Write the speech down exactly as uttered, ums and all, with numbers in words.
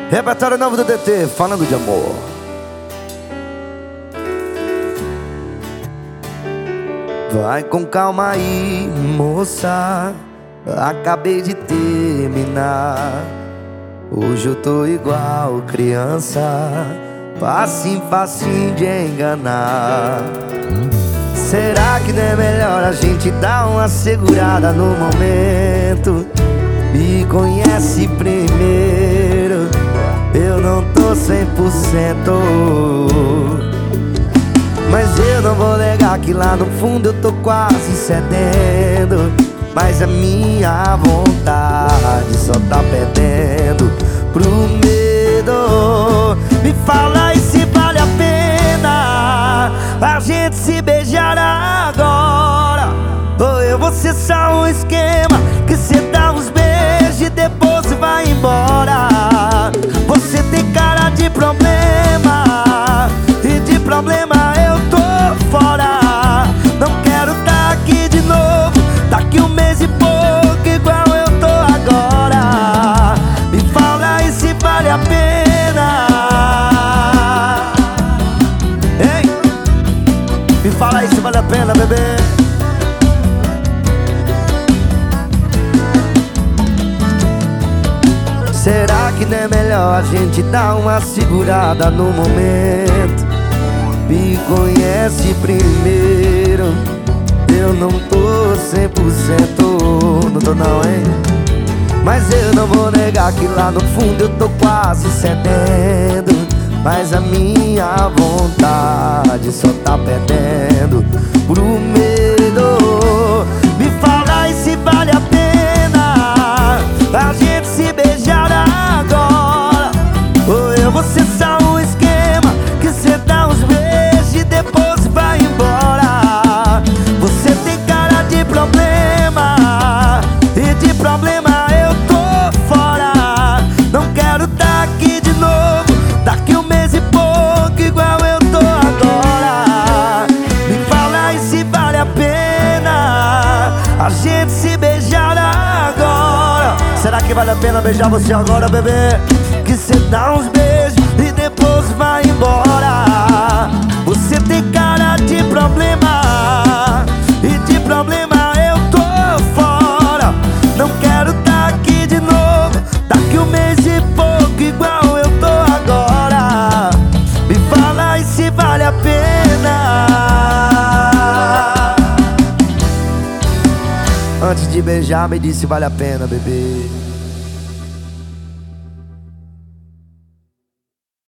Repertório novo do D T, falando de amor. Vai com calma aí, moça, acabei de terminar. Hoje eu tô igual criança, facinho, facinho de enganar. Será que não é melhor a gente dar uma segurada no momento? Me conhece primeiro, eu não tô cem por cento. Mas eu não vou negar que lá no fundo eu tô quase cedendo. Mas a minha vontade só tá perdendo pro medo. Me fala aí se vale a pena a gente se beijar agora, ou eu vou ser só um esquema que cê dá uns beijos e depois vai embora. Você tem cara de problema, e de problema eu tô fora. Não quero tá aqui de novo, daqui um mês e pouco igual eu tô agora. Me fala aí se vale a pena. Ei, me fala aí se vale a pena, bebê. Será que não é melhor a gente dar uma segurada no momento? Me conhece primeiro, eu não tô cem por cento. Não tô não, hein? Mas eu não vou negar que lá no fundo eu tô quase cedendo. Mas a minha vontade só tá perdendo pro medo. Me fala aí se vale a pena a gente se beijar agora, ou eu vou ser só um esquema que cê dá uns beijos e depois vai embora. Você tem cara de problema, e de problema eu tô fora. Não quero tá aqui de novo, daqui um mês e pouco igual eu tô agora. Me fala aí se vale a pena a gente se beijar agora. Será que vale a pena beijar você agora, bebê? Que cê dá uns beijos e depois vai embora. Você tem cara de problema, e de problema eu tô fora. Não quero tá aqui de novo, daqui um mês e pouco igual eu tô agora. Me fala aí se vale a pena. Antes de beijar, me diz se vale a pena, bebê.